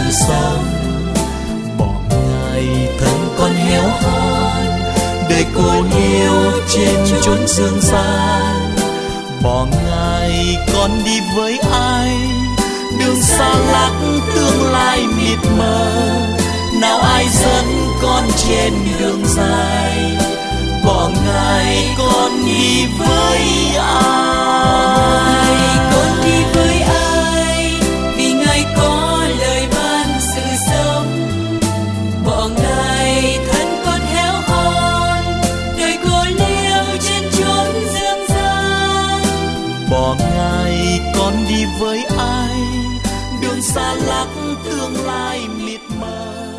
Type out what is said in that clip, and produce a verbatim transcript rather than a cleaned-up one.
sống. Bỏ ngày thân con héo hon để cô liêu trên chốn dương gian. Bỏ ngày con đi với ai, đường xa lắc tương lai mịt mờ. Nào ai dẫn con trên đường dài, bỏ ngày con đi với ai. Con đi với ai vì Ngài có lời ban sự sống. Bỏ ngày thân con héo hon đời cô liêu trên chốn dương gian. Bỏ ngày con đi với ai, đường xa lắc tương lai mịt mờ.